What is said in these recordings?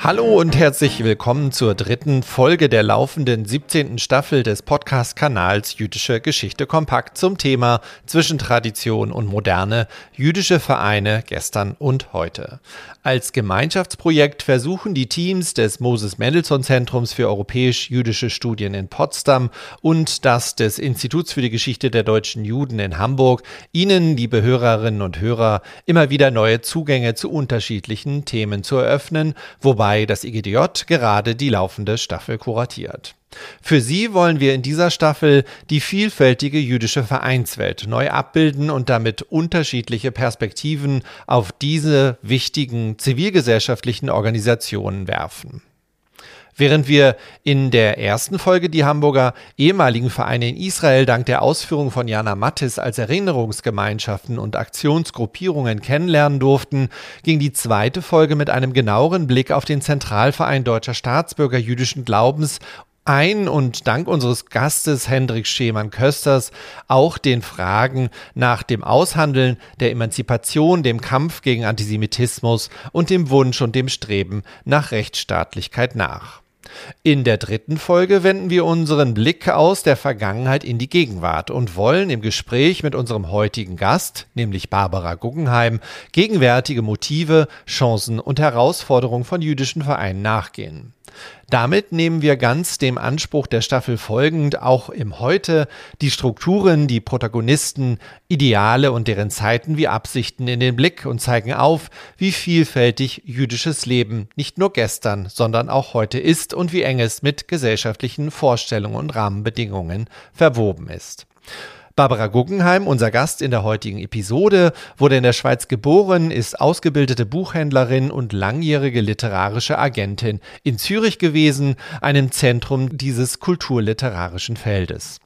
Hallo und herzlich willkommen zur dritten Folge der laufenden 17. Staffel des Podcast-Kanals Jüdische Geschichte kompakt zum Thema zwischen Tradition und Moderne, jüdische Vereine gestern und heute. Als Gemeinschaftsprojekt versuchen die Teams des Moses-Mendelssohn-Zentrums für europäisch-jüdische Studien in Potsdam und das des Instituts für die Geschichte der deutschen Juden in Hamburg, Ihnen, liebe Hörerinnen und Hörer, immer wieder neue Zugänge zu unterschiedlichen Themen zu eröffnen, wobei das IGDJ gerade die laufende Staffel kuratiert. Für Sie wollen wir in dieser Staffel die vielfältige jüdische Vereinswelt neu abbilden und damit unterschiedliche Perspektiven auf diese wichtigen zivilgesellschaftlichen Organisationen werfen. Während wir in der ersten Folge die Hamburger ehemaligen Vereine in Israel dank der Ausführung von Jana Mattis als Erinnerungsgemeinschaften und Aktionsgruppierungen kennenlernen durften, ging die zweite Folge mit einem genaueren Blick auf den Zentralverein deutscher Staatsbürger jüdischen Glaubens ein und dank unseres Gastes Hendrik Schemann-Kösters auch den Fragen nach dem Aushandeln der Emanzipation, dem Kampf gegen Antisemitismus und dem Wunsch und dem Streben nach Rechtsstaatlichkeit nach. In der dritten Folge wenden wir unseren Blick aus der Vergangenheit in die Gegenwart und wollen im Gespräch mit unserem heutigen Gast, nämlich Barbara Guggenheim, gegenwärtige Motive, Chancen und Herausforderungen von jüdischen Vereinen nachgehen. Damit nehmen wir ganz dem Anspruch der Staffel folgend auch im Heute die Strukturen, die Protagonisten, Ideale und deren Zeiten wie Absichten in den Blick und zeigen auf, wie vielfältig jüdisches Leben nicht nur gestern, sondern auch heute ist und wie eng es mit gesellschaftlichen Vorstellungen und Rahmenbedingungen verwoben ist. Barbara Guggenheim, unser Gast in der heutigen Episode, wurde in der Schweiz geboren, ist ausgebildete Buchhändlerin und langjährige literarische Agentin in Zürich gewesen, einem Zentrum dieses kulturliterarischen Feldes.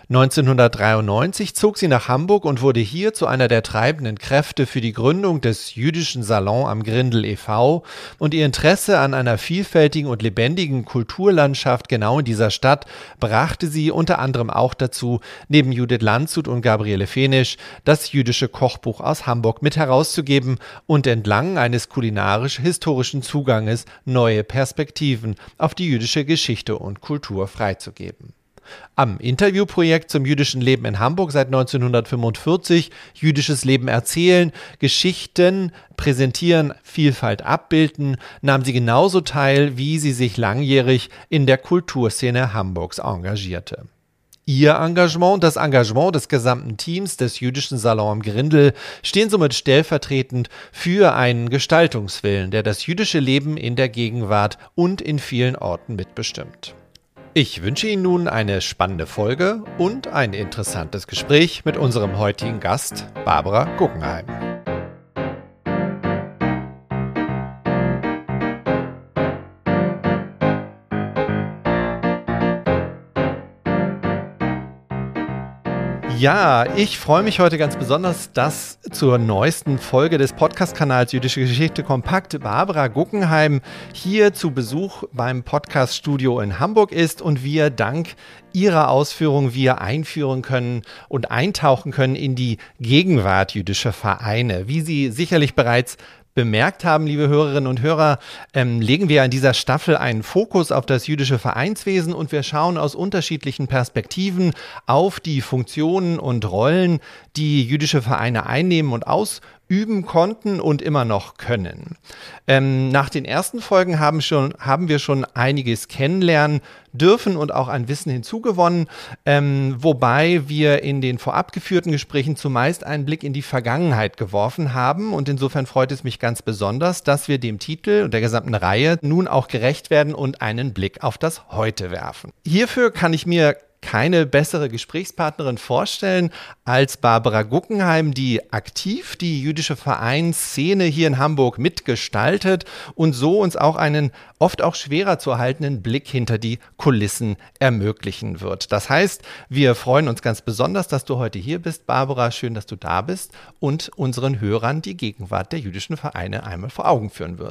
1993 zog sie nach Hamburg und wurde hier zu einer der treibenden Kräfte für die Gründung des Jüdischen Salon am Grindel e.V. und ihr Interesse an einer vielfältigen und lebendigen Kulturlandschaft genau in dieser Stadt brachte sie unter anderem auch dazu, neben Judith Landshut und Gabriele Fenisch das jüdische Kochbuch aus Hamburg mit herauszugeben und entlang eines kulinarisch-historischen Zuganges neue Perspektiven auf die jüdische Geschichte und Kultur freizugeben. Am Interviewprojekt zum jüdischen Leben in Hamburg seit 1945, Jüdisches Leben erzählen, Geschichten präsentieren, Vielfalt abbilden, nahm sie genauso teil, wie sie sich langjährig in der Kulturszene Hamburgs engagierte. Ihr Engagement, das Engagement des gesamten Teams des Jüdischen Salon am Grindel stehen somit stellvertretend für einen Gestaltungswillen, der das jüdische Leben in der Gegenwart und in vielen Orten mitbestimmt. Ich wünsche Ihnen nun eine spannende Folge und ein interessantes Gespräch mit unserem heutigen Gast, Barbara Guggenheim. Ja, ich freue mich heute ganz besonders, dass zur neuesten Folge des Podcast-Kanals Jüdische Geschichte kompakt Barbara Guggenheim hier zu Besuch beim Podcast-Studio in Hamburg ist und wir dank ihrer Ausführungen einführen können und eintauchen können in die Gegenwart jüdischer Vereine. Wie Sie sicherlich bereits bemerkt haben, liebe Hörerinnen und Hörer, legen wir in dieser Staffel einen Fokus auf das jüdische Vereinswesen und wir schauen aus unterschiedlichen Perspektiven auf die Funktionen und Rollen, die jüdische Vereine einnehmen und ausüben konnten und immer noch können. Nach den ersten Folgen haben wir schon einiges kennenlernen dürfen und auch an Wissen hinzugewonnen, wobei wir in den vorab geführten Gesprächen zumeist einen Blick in die Vergangenheit geworfen haben und insofern freut es mich ganz besonders, dass wir dem Titel und der gesamten Reihe nun auch gerecht werden und einen Blick auf das Heute werfen. Hierfür kann ich mir keine bessere Gesprächspartnerin vorstellen als Barbara Guggenheim, die aktiv die jüdische Vereinsszene hier in Hamburg mitgestaltet und so uns auch einen oft auch schwerer zu erhaltenen Blick hinter die Kulissen ermöglichen wird. Das heißt, wir freuen uns ganz besonders, dass du heute hier bist, Barbara. Schön, dass du da bist und unseren Hörern die Gegenwart der jüdischen Vereine einmal vor Augen führen wirst.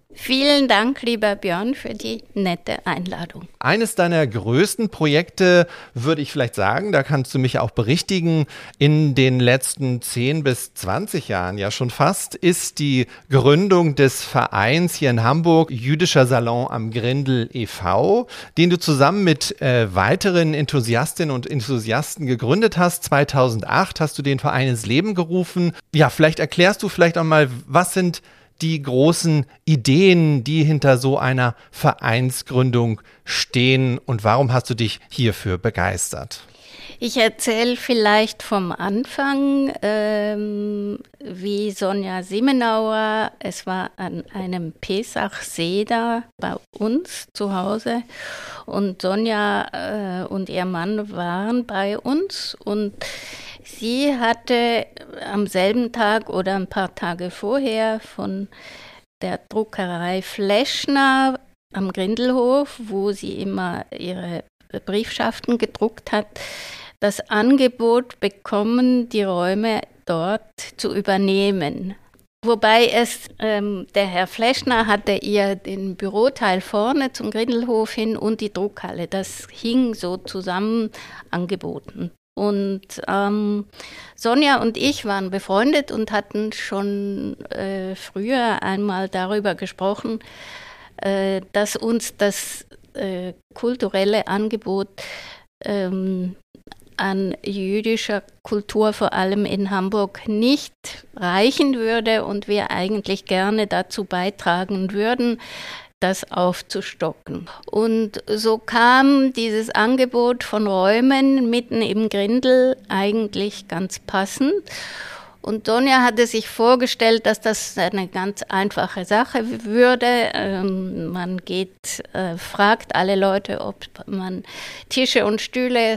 Vielen Dank, lieber Björn, für die nette Einladung. Eines deiner größten Projekte, würde ich vielleicht sagen, da kannst du mich auch berichtigen, in den letzten 10 bis 20 Jahren ja schon fast, ist die Gründung des Vereins hier in Hamburg, Jüdischer Salon am Grindel e.V., den du zusammen mit weiteren Enthusiastinnen und Enthusiasten gegründet hast. 2008 hast du den Verein ins Leben gerufen. Ja, vielleicht erklärst du vielleicht auch mal, was sind die großen Ideen, die hinter so einer Vereinsgründung stehen und warum hast du dich hierfür begeistert? Ich erzähle vielleicht vom Anfang, wie Sonja Simenauer, es war an einem Pesach-Seder bei uns zu Hause und Sonja und ihr Mann waren bei uns und sie hatte am selben Tag oder ein paar Tage vorher von der Druckerei Fleschner am Grindelhof, wo sie immer ihre Briefschaften gedruckt hat, das Angebot bekommen, die Räume dort zu übernehmen. Wobei der Herr Fleschner hatte ihr den Büroteil vorne zum Grindelhof hin und die Druckhalle. Das hing so zusammen angeboten. Und Sonja und ich waren befreundet und hatten schon früher einmal darüber gesprochen, dass uns das kulturelle Angebot an jüdischer Kultur, vor allem in Hamburg, nicht reichen würde und wir eigentlich gerne dazu beitragen würden, das aufzustocken. Und so kam dieses Angebot von Räumen mitten im Grindel eigentlich ganz passend. Und Sonja hatte sich vorgestellt, dass das eine ganz einfache Sache würde. Man fragt alle Leute, ob man Tische und Stühle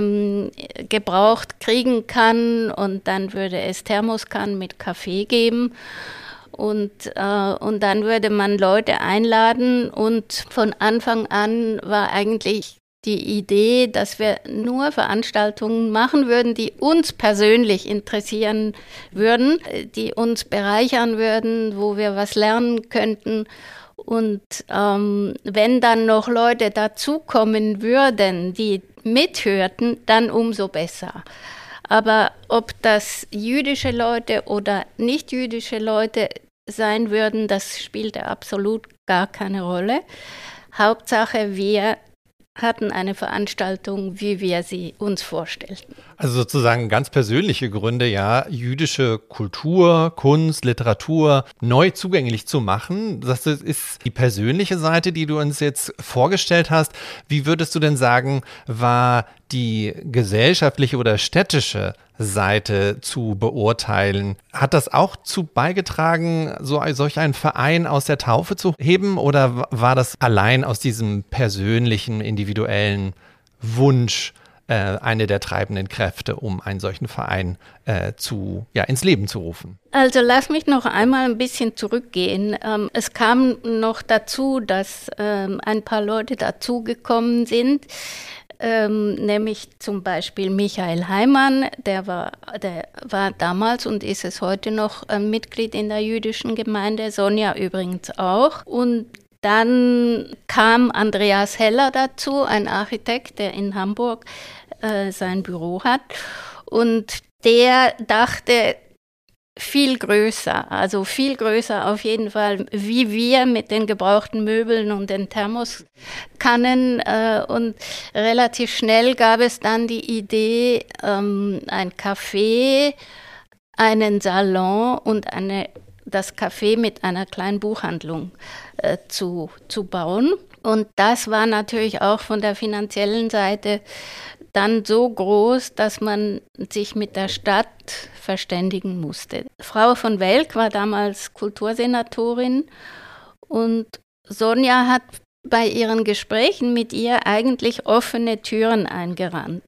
gebraucht kriegen kann und dann würde es Thermoskannen mit Kaffee geben. Und dann würde man Leute einladen und von Anfang an war eigentlich die Idee, dass wir nur Veranstaltungen machen würden, die uns persönlich interessieren würden, die uns bereichern würden, wo wir was lernen könnten. Und wenn dann noch Leute dazukommen würden, die mithörten, dann umso besser. Aber ob das jüdische Leute oder nicht jüdische Leute sein würden, das spielte absolut gar keine Rolle. Hauptsache, wir hatten eine Veranstaltung, wie wir sie uns vorstellten. Also sozusagen ganz persönliche Gründe, ja, jüdische Kultur, Kunst, Literatur neu zugänglich zu machen. Das ist die persönliche Seite, die du uns jetzt vorgestellt hast. Wie würdest du denn sagen, war die gesellschaftliche oder städtische Seite zu beurteilen? Hat das auch zu beigetragen, solch einen Verein aus der Taufe zu heben oder war das allein aus diesem persönlichen, individuellen Wunsch eine der treibenden Kräfte, um einen solchen Verein ins Leben zu rufen? Also lass mich noch einmal ein bisschen zurückgehen. Es kam noch dazu, dass ein paar Leute dazugekommen sind, nämlich zum Beispiel Michael Heimann, der war damals und ist es heute noch Mitglied in der jüdischen Gemeinde, Sonja übrigens auch. Und dann kam Andreas Heller dazu, ein Architekt, der in Hamburg sein Büro hat. Und der dachte viel größer auf jeden Fall, wie wir mit den gebrauchten Möbeln und den Thermoskannen. Und relativ schnell gab es dann die Idee, ein Café, einen Salon und das Café mit einer kleinen Buchhandlung zu bauen. Und das war natürlich auch von der finanziellen Seite dann so groß, dass man sich mit der Stadt verständigen musste. Frau von Welk war damals Kultursenatorin und Sonja hat bei ihren Gesprächen mit ihr eigentlich offene Türen eingerannt.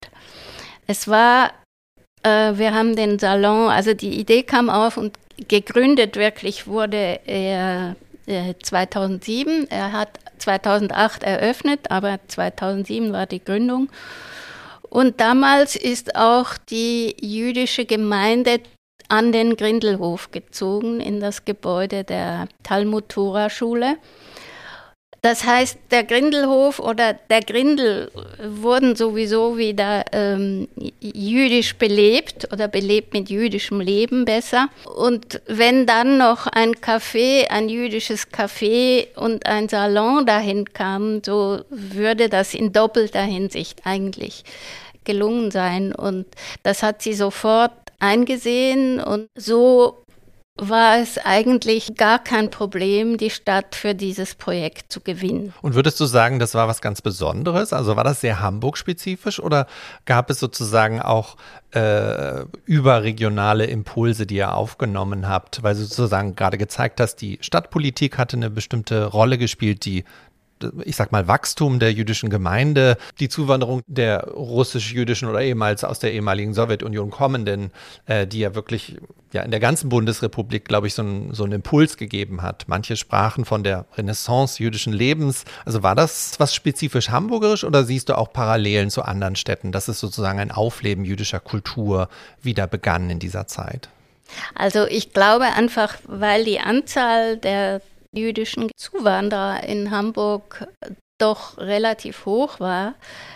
Wir haben den Salon, also die Idee kam auf und gegründet wirklich wurde er 2007. Er hat 2008 eröffnet, aber 2007 war die Gründung. Und damals ist auch die jüdische Gemeinde an den Grindelhof gezogen, in das Gebäude der Talmud-Tora-Schule. Das heißt, der Grindelhof oder der Grindel wurden sowieso wieder jüdisch belebt oder belebt mit jüdischem Leben besser. Und wenn dann noch ein Café, ein jüdisches Café und ein Salon dahin kamen, so würde das in doppelter Hinsicht eigentlich gelungen sein. Und das hat sie sofort eingesehen und so war es eigentlich gar kein Problem, die Stadt für dieses Projekt zu gewinnen. Und würdest du sagen, das war was ganz Besonderes? Also war das sehr Hamburg-spezifisch oder gab es sozusagen auch überregionale Impulse, die ihr aufgenommen habt? Weil du sozusagen gerade gezeigt hast, die Stadtpolitik hatte eine bestimmte Rolle gespielt, die ich sag mal, Wachstum der jüdischen Gemeinde, die Zuwanderung der russisch-jüdischen oder ehemals aus der ehemaligen Sowjetunion kommenden, die ja wirklich in der ganzen Bundesrepublik, glaube ich, so einen Impuls gegeben hat. Manche sprachen von der Renaissance jüdischen Lebens. Also war das was spezifisch hamburgerisch oder siehst du auch Parallelen zu anderen Städten, dass es sozusagen ein Aufleben jüdischer Kultur wieder begann in dieser Zeit? Also ich glaube einfach, weil die Anzahl der jüdischen Zuwanderer in Hamburg doch relativ hoch war,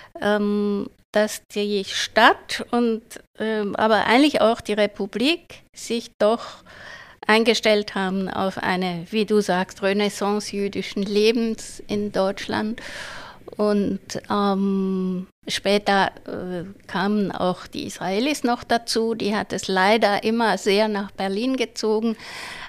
dass die Stadt und aber eigentlich auch die Republik sich doch eingestellt haben auf eine, wie du sagst, Renaissance jüdischen Lebens in Deutschland. Und später kamen auch die Israelis noch dazu. Die hat es leider immer sehr nach Berlin gezogen.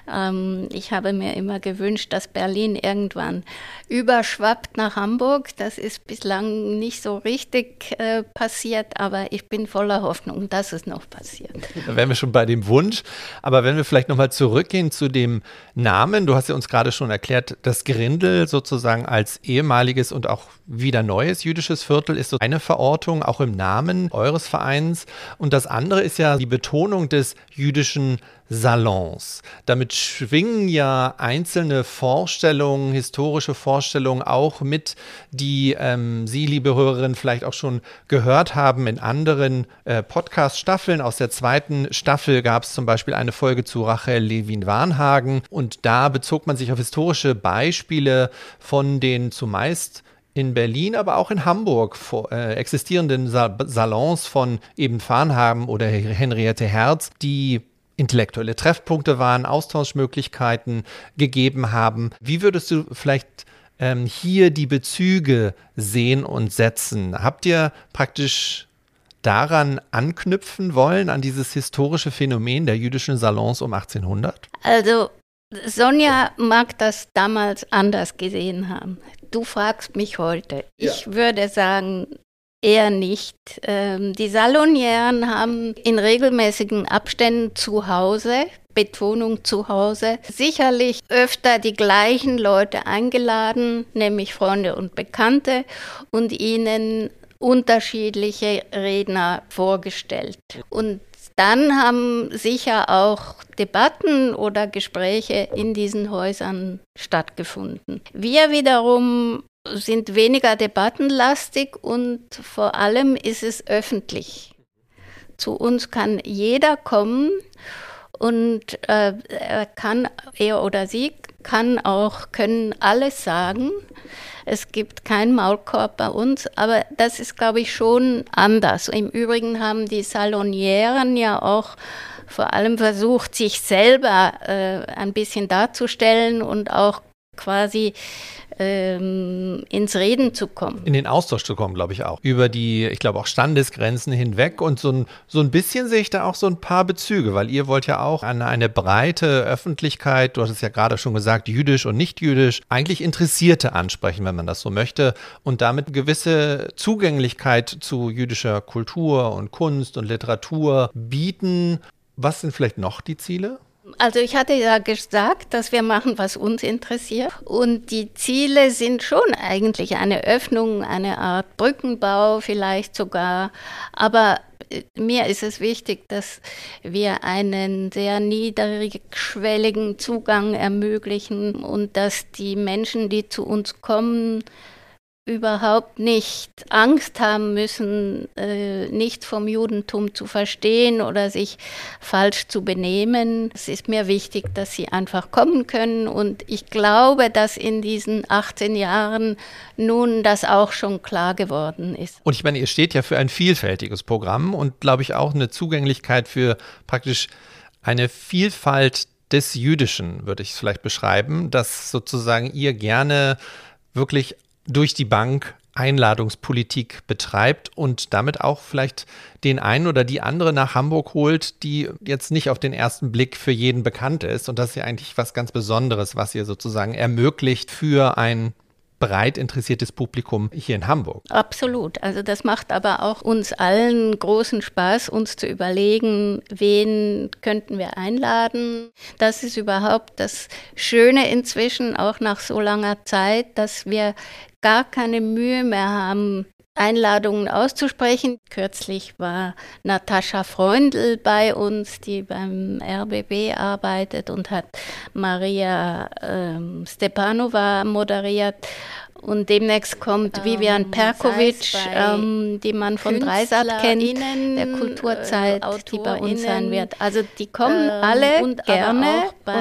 Ich habe mir immer gewünscht, dass Berlin irgendwann überschwappt nach Hamburg. Das ist bislang nicht so richtig passiert, aber ich bin voller Hoffnung, dass es noch passiert. Da wären wir schon bei dem Wunsch. Aber wenn wir vielleicht nochmal zurückgehen zu dem Namen, du hast ja uns gerade schon erklärt, das Grindel sozusagen als ehemaliges und auch wieder neues jüdisches Viertel ist so eine Verortung, auch im Namen eures Vereins. Und das andere ist ja die Betonung des jüdischen Salons. Damit schwingen ja einzelne Vorstellungen, historische Vorstellungen auch mit, die Sie, liebe Hörerinnen, vielleicht auch schon gehört haben in anderen Podcast-Staffeln. Aus der zweiten Staffel gab es zum Beispiel eine Folge zu Rachel Levin-Warnhagen und da bezog man sich auf historische Beispiele von den zumeist in Berlin, aber auch in Hamburg existierenden Salons von eben Varnhagen oder Henriette Herz, die intellektuelle Treffpunkte waren, Austauschmöglichkeiten gegeben haben. Wie würdest du vielleicht hier die Bezüge sehen und setzen? Habt ihr praktisch daran anknüpfen wollen, an dieses historische Phänomen der jüdischen Salons um 1800? Also Sonja mag das damals anders gesehen haben. Du fragst mich heute. Ja. Ich würde sagen, eher nicht. Die Salonieren haben in regelmäßigen Abständen zu Hause, Betonung zu Hause, sicherlich öfter die gleichen Leute eingeladen, nämlich Freunde und Bekannte, und ihnen unterschiedliche Redner vorgestellt. Und dann haben sicher auch Debatten oder Gespräche in diesen Häusern stattgefunden. Wir wiederum sind weniger debattenlastig und vor allem ist es öffentlich. Zu uns kann jeder kommen und er oder sie können alles sagen. Es gibt keinen Maulkorb bei uns, aber das ist, glaube ich, schon anders. Im Übrigen haben die Salonieren ja auch vor allem versucht, sich selber ein bisschen darzustellen und auch quasi ins Reden zu kommen. In den Austausch zu kommen, glaube ich auch. Über die, ich glaube auch Standesgrenzen hinweg und so ein bisschen sehe ich da auch so ein paar Bezüge, weil ihr wollt ja auch an eine breite Öffentlichkeit, du hast es ja gerade schon gesagt, jüdisch und nicht jüdisch, eigentlich Interessierte ansprechen, wenn man das so möchte und damit gewisse Zugänglichkeit zu jüdischer Kultur und Kunst und Literatur bieten. Was sind vielleicht noch die Ziele? Also ich hatte ja gesagt, dass wir machen, was uns interessiert. Und die Ziele sind schon eigentlich eine Öffnung, eine Art Brückenbau vielleicht sogar. Aber mir ist es wichtig, dass wir einen sehr niedrigschwelligen Zugang ermöglichen und dass die Menschen, die zu uns kommen, überhaupt nicht Angst haben müssen, nichts vom Judentum zu verstehen oder sich falsch zu benehmen. Es ist mir wichtig, dass sie einfach kommen können und ich glaube, dass in diesen 18 Jahren nun das auch schon klar geworden ist. Und ich meine, ihr steht ja für ein vielfältiges Programm und glaube ich auch eine Zugänglichkeit für praktisch eine Vielfalt des Jüdischen, würde ich es vielleicht beschreiben, dass sozusagen ihr gerne wirklich durch die Bank Einladungspolitik betreibt und damit auch vielleicht den einen oder die andere nach Hamburg holt, die jetzt nicht auf den ersten Blick für jeden bekannt ist. Und das ist ja eigentlich was ganz Besonderes, was ihr sozusagen ermöglicht für ein breit interessiertes Publikum hier in Hamburg. Absolut. Also das macht aber auch uns allen großen Spaß, uns zu überlegen, wen könnten wir einladen. Das ist überhaupt das Schöne inzwischen, auch nach so langer Zeit, dass wir gar keine Mühe mehr haben, Einladungen auszusprechen. Kürzlich war Natascha Freundl bei uns, die beim RBB arbeitet und hat Maria Stepanova moderiert. Und demnächst kommt Vivian Perkovic, die man von Dreisat kennt, der Kulturzeit, die bei uns sein wird. Also die kommen alle und gerne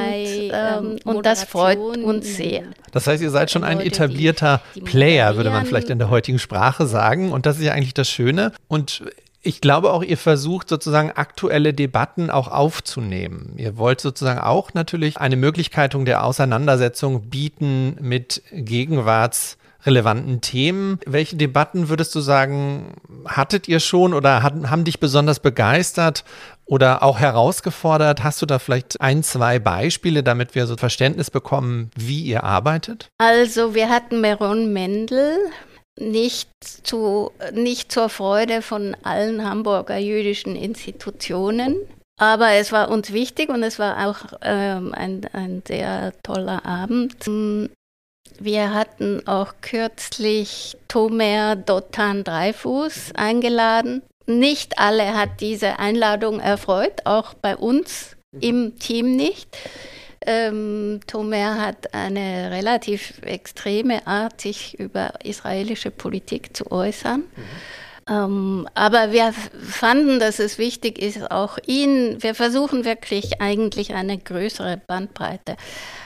und das freut uns sehr. Das heißt, ihr seid schon ein etablierter Player, würde man vielleicht in der heutigen Sprache sagen. Und das ist ja eigentlich das Schöne. Und ich glaube auch, ihr versucht sozusagen aktuelle Debatten auch aufzunehmen. Ihr wollt sozusagen auch natürlich eine Möglichkeit der Auseinandersetzung bieten mit gegenwartsrelevanten Themen. Welche Debatten würdest du sagen, hattet ihr schon oder haben dich besonders begeistert oder auch herausgefordert? Hast du da vielleicht 1, 2 Beispiele, damit wir so Verständnis bekommen, wie ihr arbeitet? Also wir hatten Meron Mendel. Nicht zur Freude von allen Hamburger jüdischen Institutionen. Aber es war uns wichtig und es war auch ein sehr toller Abend. Wir hatten auch kürzlich Tomer Dotan Dreyfus eingeladen. Nicht alle hat diese Einladung erfreut, auch bei uns im Team nicht. Tomer hat eine relativ extreme Art, sich über israelische Politik zu äußern. Aber wir fanden, dass es wichtig ist, auch wir versuchen wirklich eigentlich eine größere Bandbreite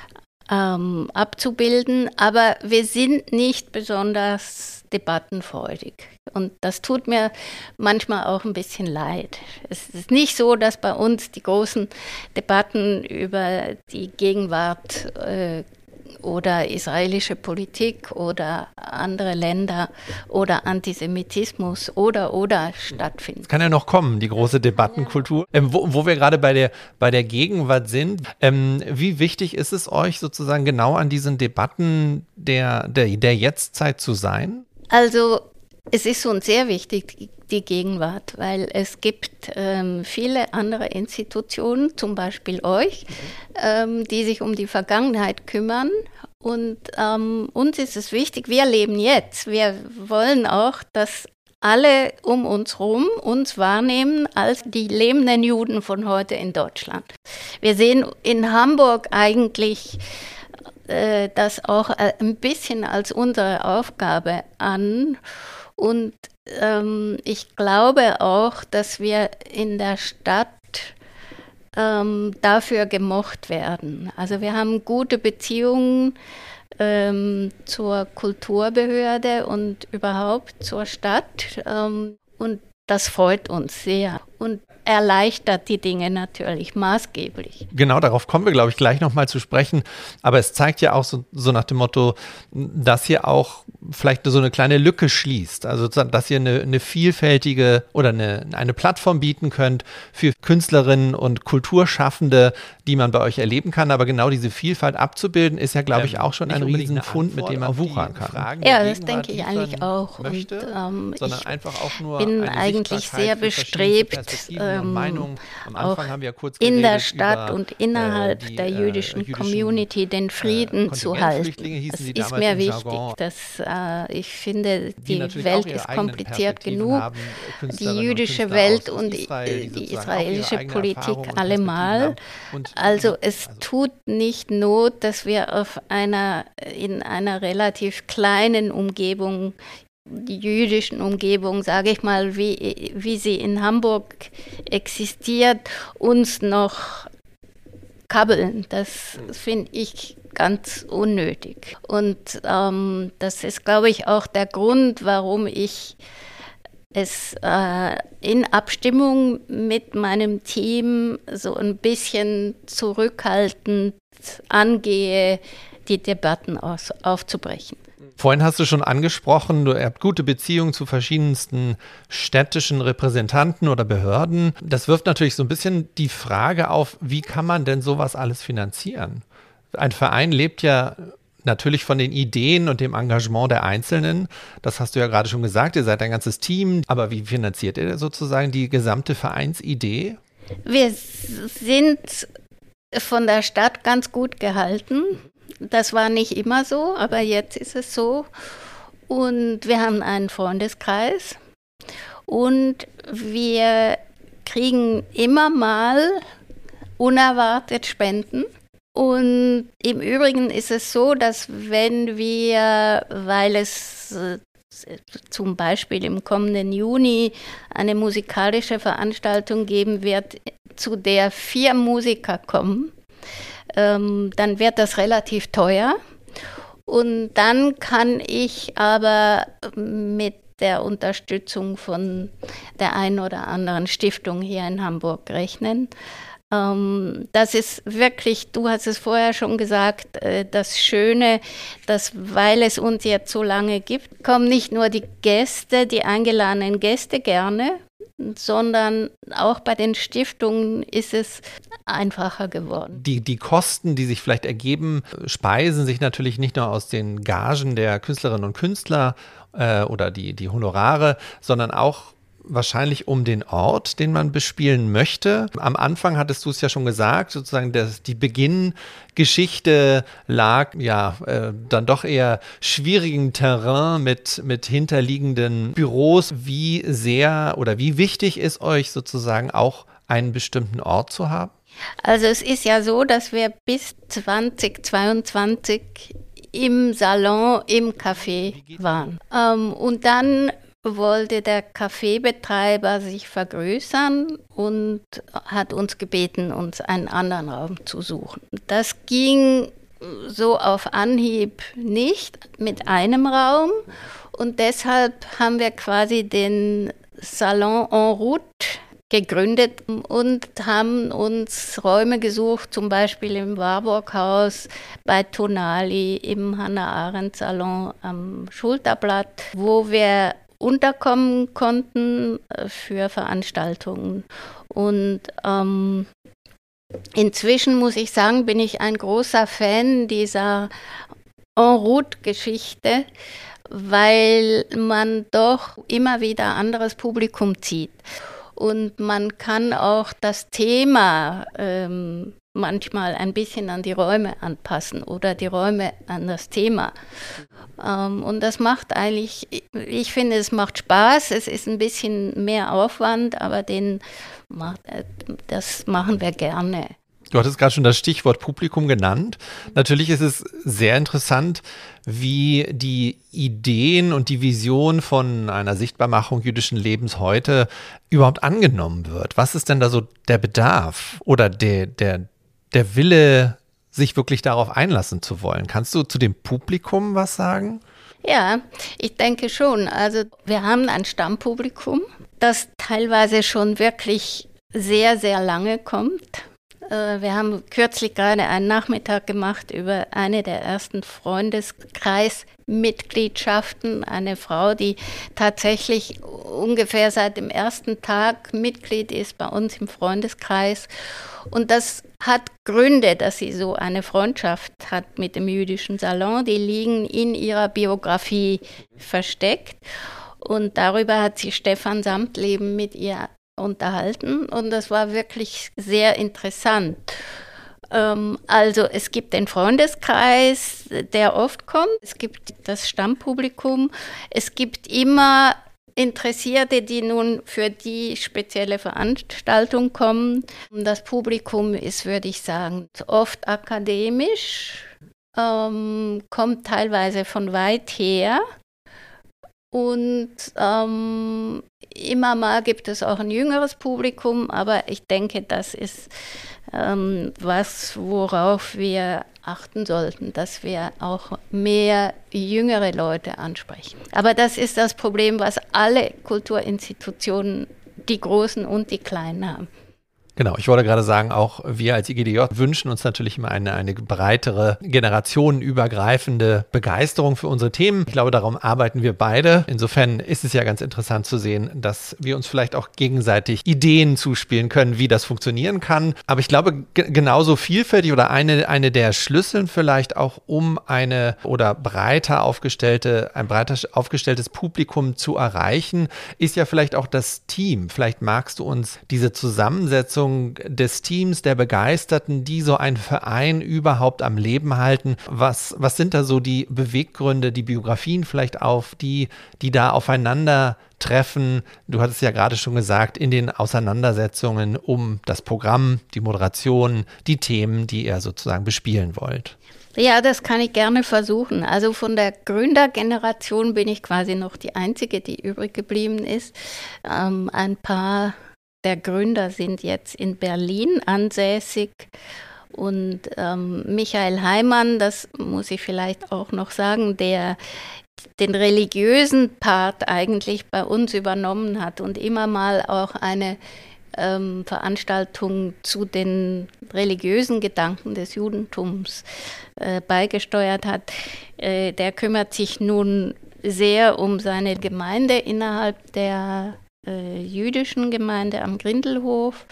abzubilden, aber wir sind nicht besonders debattenfreudig. Und das tut mir manchmal auch ein bisschen leid. Es ist nicht so, dass bei uns die großen Debatten über die Gegenwart oder israelische Politik oder andere Länder oder Antisemitismus oder stattfinden. Es kann ja noch kommen, die große Debattenkultur. Wo wir gerade bei der Gegenwart sind, wie wichtig ist es euch sozusagen genau an diesen Debatten der Jetztzeit zu sein? Also es ist uns sehr wichtig, die Gegenwart, weil es gibt viele andere Institutionen, zum Beispiel euch, die sich um die Vergangenheit kümmern. Und uns ist es wichtig, wir leben jetzt. Wir wollen auch, dass alle um uns herum uns wahrnehmen als die lebenden Juden von heute in Deutschland. Wir sehen in Hamburg eigentlich das auch ein bisschen als unsere Aufgabe an. Und ich glaube auch, dass wir in der Stadt dafür gemocht werden. Also wir haben gute Beziehungen zur Kulturbehörde und überhaupt zur Stadt. Und das freut uns sehr und erleichtert die Dinge natürlich maßgeblich. Genau, darauf kommen wir, glaube ich, gleich nochmal zu sprechen. Aber es zeigt ja auch so nach dem Motto, dass ihr auch vielleicht so eine kleine Lücke schließt. Also, dass ihr eine vielfältige oder eine Plattform bieten könnt für Künstlerinnen und Kulturschaffende, die man bei euch erleben kann. Aber genau diese Vielfalt abzubilden, ist ja, glaube ich, auch schon ein Riesenfund, mit dem man wuchern kann. Ja, das denke ich eigentlich auch. Möchte, und sondern einfach auch nur bin eigentlich sehr bestrebt, Meinungen. Am Anfang haben wir ja kurz in der geredet Stadt über, und innerhalb der jüdischen Community den Frieden zu halten. Das ist mir wichtig. Ich finde, die Welt ist kompliziert genug. Die jüdische Welt und die israelische Politik allemal. Also es tut nicht Not, dass wir in einer relativ kleinen Umgebung, die jüdischen Umgebung, sage ich mal, wie sie in Hamburg existiert, uns noch kabbeln. Das finde ich ganz unnötig. Und das ist, glaube ich, auch der Grund, warum ich es in Abstimmung mit meinem Team so ein bisschen zurückhaltend angehe, die Debatten aufzubrechen. Vorhin hast du schon angesprochen, ihr habt gute Beziehungen zu verschiedensten städtischen Repräsentanten oder Behörden. Das wirft natürlich so ein bisschen die Frage auf, wie kann man denn sowas alles finanzieren? Ein Verein lebt ja natürlich von den Ideen und dem Engagement der Einzelnen. Das hast du ja gerade schon gesagt, ihr seid ein ganzes Team. Aber wie finanziert ihr sozusagen die gesamte Vereinsidee? Wir sind von der Stadt ganz gut gehalten. Das war nicht immer so, aber jetzt ist es so. Und wir haben einen Freundeskreis und wir kriegen immer mal unerwartet Spenden. Und im Übrigen ist es so, dass wenn wir, weil es zum Beispiel im kommenden Juni eine musikalische Veranstaltung geben wird, zu der 4 Musiker kommen, dann wird das relativ teuer. Und dann kann ich aber mit der Unterstützung von der einen oder anderen Stiftung hier in Hamburg rechnen. Das ist wirklich, du hast es vorher schon gesagt, das Schöne, dass, weil es uns jetzt so lange gibt, kommen nicht nur die Gäste, die eingeladenen Gäste gerne, sondern auch bei den Stiftungen ist es einfacher geworden. Die Kosten, die sich vielleicht ergeben, speisen sich natürlich nicht nur aus den Gagen der Künstlerinnen und Künstler oder die Honorare, sondern auch wahrscheinlich um den Ort, den man bespielen möchte. Am Anfang hattest du es ja schon gesagt, sozusagen, dass die Beginngeschichte lag dann doch eher schwierigen Terrain mit hinterliegenden Büros. Wie sehr oder wie wichtig ist euch sozusagen auch einen bestimmten Ort zu haben? Also es ist ja so, dass wir bis 2022 im Salon, im Café waren. Und dann wollte der Kaffeebetreiber sich vergrößern und hat uns gebeten, uns einen anderen Raum zu suchen. Das ging so auf Anhieb nicht mit einem Raum und deshalb haben wir quasi den Salon en route gegründet und haben uns Räume gesucht, zum Beispiel im Warburg-Haus, bei Tonali, im Hannah-Arendt-Salon am Schulterblatt, wo wir unterkommen konnten für Veranstaltungen. Und inzwischen muss ich sagen, bin ich ein großer Fan dieser En-route-Geschichte, weil man doch immer wieder anderes Publikum zieht. Und man kann auch das Thema manchmal ein bisschen an die Räume anpassen oder die Räume an das Thema. Und das macht eigentlich, ich finde, es macht Spaß, es ist ein bisschen mehr Aufwand, aber das machen wir gerne. Du hattest gerade schon das Stichwort Publikum genannt. Natürlich ist es sehr interessant, wie die Ideen und die Vision von einer Sichtbarmachung jüdischen Lebens heute überhaupt angenommen wird. Was ist denn da so der Bedarf oder der Wille, sich wirklich darauf einlassen zu wollen? Kannst du zu dem Publikum was sagen? Ja, ich denke schon. Also wir haben ein Stammpublikum, das teilweise schon wirklich sehr, sehr lange kommt. Wir haben kürzlich gerade einen Nachmittag gemacht über eine der ersten Freundeskreismitgliedschaften. Eine Frau, die tatsächlich ungefähr seit dem ersten Tag Mitglied ist bei uns im Freundeskreis. Und das hat Gründe, dass sie so eine Freundschaft hat mit dem jüdischen Salon. Die liegen in ihrer Biografie versteckt. Und darüber hat sie Stefan Samtleben mit ihr unterhalten und das war wirklich sehr interessant. Also es gibt den Freundeskreis, der oft kommt, es gibt das Stammpublikum, es gibt immer Interessierte, die nun für die spezielle Veranstaltung kommen. Das Publikum ist, würde ich sagen, oft akademisch, kommt teilweise von weit her und immer mal gibt es auch ein jüngeres Publikum, aber ich denke, das ist was, worauf wir achten sollten, dass wir auch mehr jüngere Leute ansprechen. Aber das ist das Problem, was alle Kulturinstitutionen, die großen und die kleinen, haben. Genau, ich wollte gerade sagen, auch wir als IGDJ wünschen uns natürlich immer eine breitere, generationenübergreifende Begeisterung für unsere Themen. Ich glaube, darum arbeiten wir beide. Insofern ist es ja ganz interessant zu sehen, dass wir uns vielleicht auch gegenseitig Ideen zuspielen können, wie das funktionieren kann. Aber ich glaube, genauso vielfältig oder eine der Schlüsseln vielleicht auch, um ein breiter aufgestelltes Publikum zu erreichen, ist ja vielleicht auch das Team. Vielleicht magst du uns diese Zusammensetzung des Teams, der Begeisterten, die so einen Verein überhaupt am Leben halten. Was sind da so die Beweggründe, die Biografien vielleicht die da aufeinander treffen? Du hattest ja gerade schon gesagt, in den Auseinandersetzungen um das Programm, die Moderation, die Themen, die ihr sozusagen bespielen wollt. Ja, das kann ich gerne versuchen. Also von der Gründergeneration bin ich quasi noch die Einzige, die übrig geblieben ist. Ein paar der Gründer sind jetzt in Berlin ansässig und Michael Heimann, das muss ich vielleicht auch noch sagen, der den religiösen Part eigentlich bei uns übernommen hat und immer mal auch eine Veranstaltung zu den religiösen Gedanken des Judentums beigesteuert hat, der kümmert sich nun sehr um seine Gemeinde innerhalb der jüdischen Gemeinde am Grindelhof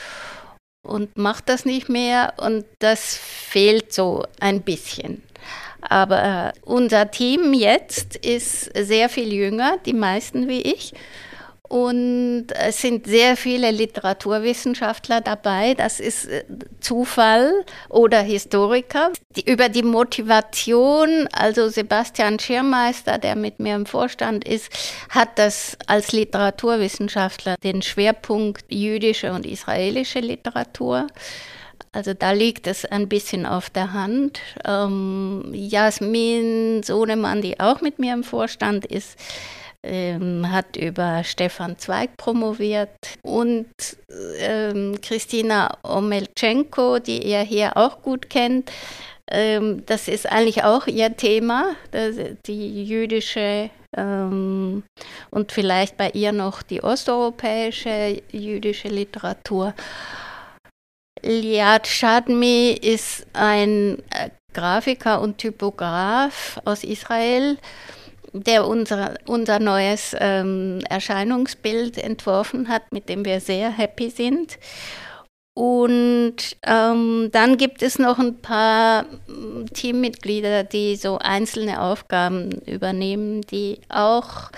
und macht das nicht mehr und das fehlt so ein bisschen. Aber unser Team jetzt ist sehr viel jünger, die meisten wie ich. Und es sind sehr viele Literaturwissenschaftler dabei, das ist Zufall, oder Historiker. Über die Motivation, also Sebastian Schirmeister, der mit mir im Vorstand ist, hat das als Literaturwissenschaftler den Schwerpunkt jüdische und israelische Literatur. Also da liegt es ein bisschen auf der Hand. Jasmin Sohnemann, die auch mit mir im Vorstand ist, hat über Stefan Zweig promoviert und Christina Omelchenko, die ihr hier auch gut kennt, das ist eigentlich auch ihr Thema, die jüdische und vielleicht bei ihr noch die osteuropäische jüdische Literatur. Liad Shadmi ist ein Grafiker und Typograf aus Israel, der unser neues Erscheinungsbild entworfen hat, mit dem wir sehr happy sind. Und dann gibt es noch ein paar Teammitglieder, die so einzelne Aufgaben übernehmen, die auch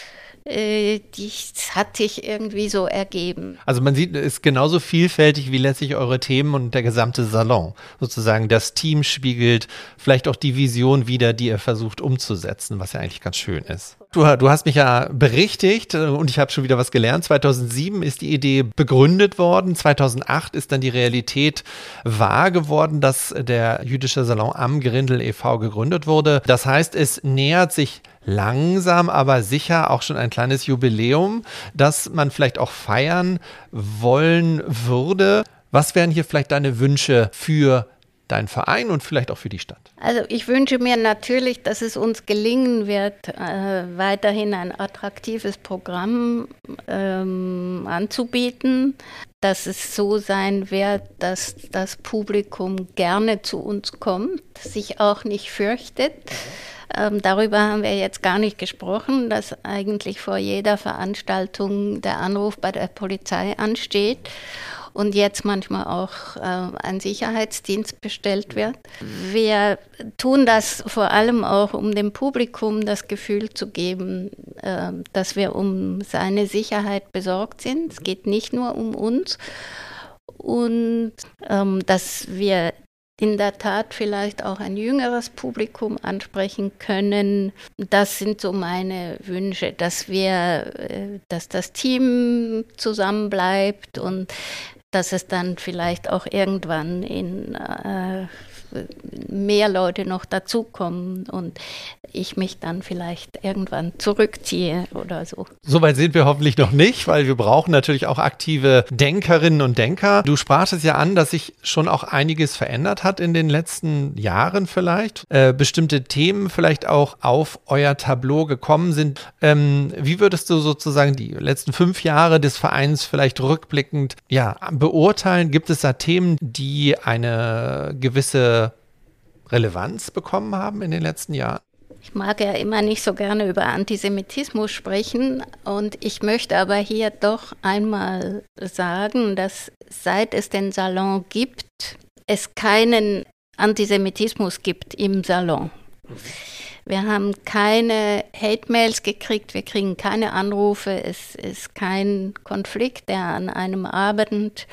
das hat sich irgendwie so ergeben. Also man sieht, es ist genauso vielfältig wie letztlich eure Themen und der gesamte Salon. Sozusagen das Team spiegelt vielleicht auch die Vision wider, die ihr versucht umzusetzen, was ja eigentlich ganz schön ist. Du hast mich ja berichtigt und ich habe schon wieder was gelernt. 2007 ist die Idee begründet worden. 2008 ist dann die Realität wahr geworden, dass der Jüdische Salon am Grindel e.V. gegründet wurde. Das heißt, es nähert sich langsam, aber sicher auch schon ein kleines Jubiläum, das man vielleicht auch feiern wollen würde. Was wären hier vielleicht deine Wünsche für deinen Verein und vielleicht auch für die Stadt? Also ich wünsche mir natürlich, dass es uns gelingen wird, weiterhin ein attraktives Programm anzubieten, dass es so sein wird, dass das Publikum gerne zu uns kommt, sich auch nicht fürchtet. Darüber haben wir jetzt gar nicht gesprochen, dass eigentlich vor jeder Veranstaltung der Anruf bei der Polizei ansteht. und jetzt manchmal auch ein Sicherheitsdienst bestellt wird. Wir tun das vor allem auch, um dem Publikum das Gefühl zu geben, dass wir um seine Sicherheit besorgt sind. Es geht nicht nur um uns und dass wir in der Tat vielleicht auch ein jüngeres Publikum ansprechen können. Das sind so meine Wünsche, dass das Team zusammenbleibt und dass es dann vielleicht auch irgendwann in mehr Leute noch dazukommen und ich mich dann vielleicht irgendwann zurückziehe oder so. Soweit sind wir hoffentlich noch nicht, weil wir brauchen natürlich auch aktive Denkerinnen und Denker. Du sprachst es ja an, dass sich schon auch einiges verändert hat in den letzten Jahren vielleicht. Bestimmte Themen vielleicht auch auf euer Tableau gekommen sind. Wie würdest du sozusagen die letzten 5 Jahre des Vereins vielleicht rückblickend beurteilen? Gibt es da Themen, die eine gewisse Relevanz bekommen haben in den letzten Jahren? Ich mag ja immer nicht so gerne über Antisemitismus sprechen und ich möchte aber hier doch einmal sagen, dass seit es den Salon gibt, es keinen Antisemitismus gibt im Salon. Wir haben keine Hate-Mails gekriegt, wir kriegen keine Anrufe, es ist kein Konflikt, der an einem Abend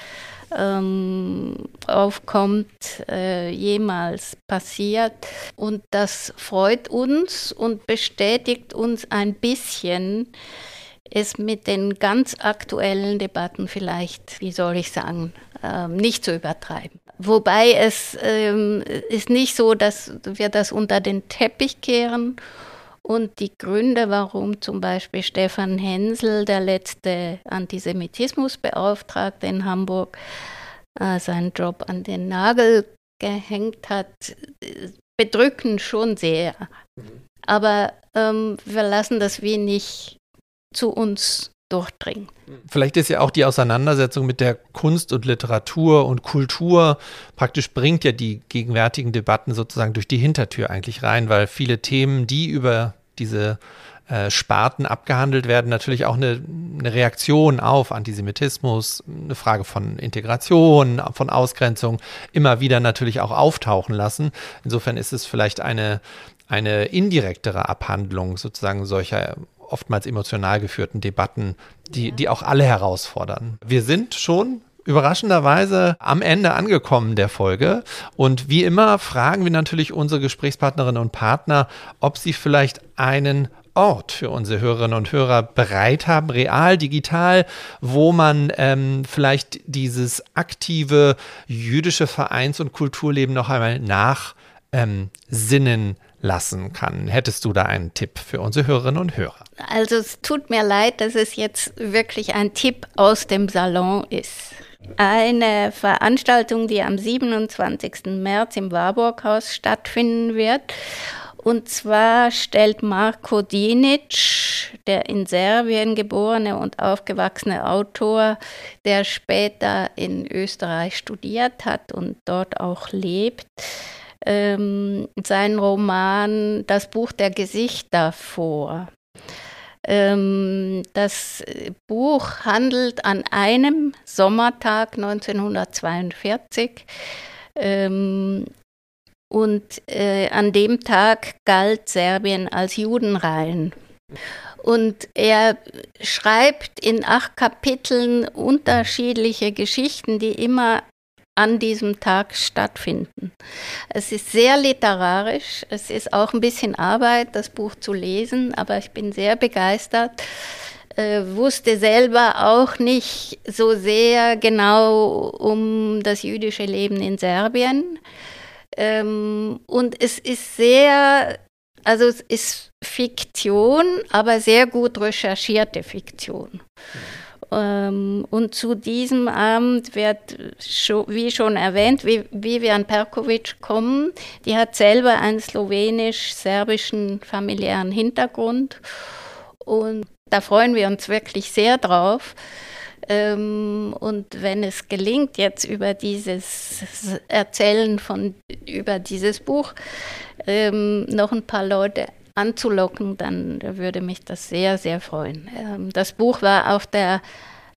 aufkommt, jemals passiert. Und das freut uns und bestätigt uns ein bisschen, es mit den ganz aktuellen Debatten vielleicht, wie soll ich sagen, nicht zu übertreiben. Wobei es ist nicht so, dass wir das unter den Teppich kehren. Und die Gründe, warum zum Beispiel Stefan Hensel, der letzte Antisemitismusbeauftragte in Hamburg, seinen Job an den Nagel gehängt hat, bedrücken schon sehr. Aber wir lassen das wenig zu uns durchdringen. Vielleicht ist ja auch die Auseinandersetzung mit der Kunst und Literatur und Kultur praktisch bringt ja die gegenwärtigen Debatten sozusagen durch die Hintertür eigentlich rein, weil viele Themen, die über diese Sparten abgehandelt werden, natürlich auch eine Reaktion auf Antisemitismus, eine Frage von Integration, von Ausgrenzung immer wieder natürlich auch auftauchen lassen. Insofern ist es vielleicht eine indirektere Abhandlung sozusagen solcher oftmals emotional geführten Debatten, die auch alle herausfordern. Wir sind schon überraschenderweise am Ende angekommen der Folge und wie immer fragen wir natürlich unsere Gesprächspartnerinnen und Partner, ob sie vielleicht einen Ort für unsere Hörerinnen und Hörer bereit haben, real, digital, wo man vielleicht dieses aktive jüdische Vereins- und Kulturleben noch einmal nachsinnen lassen kann. Hättest du da einen Tipp für unsere Hörerinnen und Hörer? Also es tut mir leid, dass es jetzt wirklich ein Tipp aus dem Salon ist. Eine Veranstaltung, die am 27. März im Warburghaus stattfinden wird. Und zwar stellt Marko Dinic, der in Serbien geborene und aufgewachsene Autor, der später in Österreich studiert hat und dort auch lebt, seinen Roman Das Buch der Gesichter vor. Das Buch handelt an einem Sommertag 1942 und an dem Tag galt Serbien als judenrein. Und er schreibt in 8 Kapiteln unterschiedliche Geschichten, die immer an diesem Tag stattfinden. Es ist sehr literarisch, es ist auch ein bisschen Arbeit, das Buch zu lesen, aber ich bin sehr begeistert. Wusste selber auch nicht so sehr genau um das jüdische Leben in Serbien. Und es ist es ist Fiktion, aber sehr gut recherchierte Fiktion. Und zu diesem Abend wird, wie schon erwähnt, Vivian Perkovic kommen. Die hat selber einen slowenisch-serbischen familiären Hintergrund. Und da freuen wir uns wirklich sehr drauf. Und wenn es gelingt, jetzt über dieses Erzählen über dieses Buch noch ein paar Leute anzulocken, dann würde mich das sehr, sehr freuen. Das Buch war auf der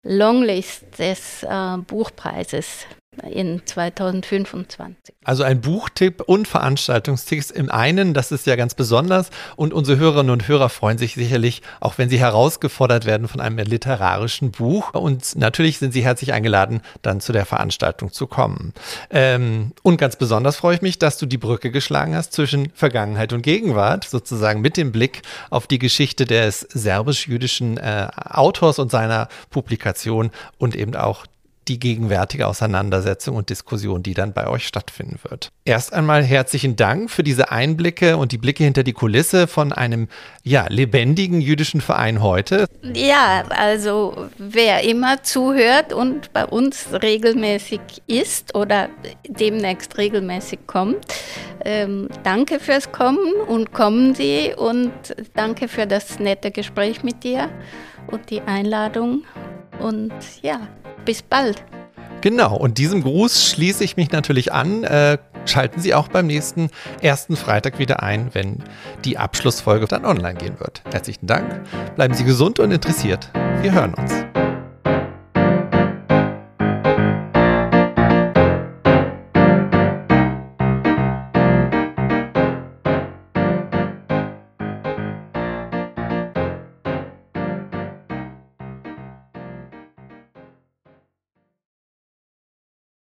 Longlist des Buchpreises in 2025. Also ein Buchtipp und Veranstaltungstipps im einen, das ist ja ganz besonders. Und unsere Hörerinnen und Hörer freuen sich sicherlich, auch wenn sie herausgefordert werden von einem literarischen Buch. Und natürlich sind sie herzlich eingeladen, dann zu der Veranstaltung zu kommen. Und ganz besonders freue ich mich, dass du die Brücke geschlagen hast zwischen Vergangenheit und Gegenwart, sozusagen mit dem Blick auf die Geschichte des serbisch-jüdischen Autors und seiner Publikation und eben auch die gegenwärtige Auseinandersetzung und Diskussion, die dann bei euch stattfinden wird. Erst einmal herzlichen Dank für diese Einblicke und die Blicke hinter die Kulisse von einem lebendigen jüdischen Verein heute. Ja, also wer immer zuhört und bei uns regelmäßig ist oder demnächst regelmäßig kommt, danke fürs Kommen und kommen Sie und danke für das nette Gespräch mit dir und die Einladung und bis bald. Genau, und diesem Gruß schließe ich mich natürlich an. Schalten Sie auch beim nächsten ersten Freitag wieder ein, wenn die Abschlussfolge dann online gehen wird. Herzlichen Dank, bleiben Sie gesund und interessiert. Wir hören uns.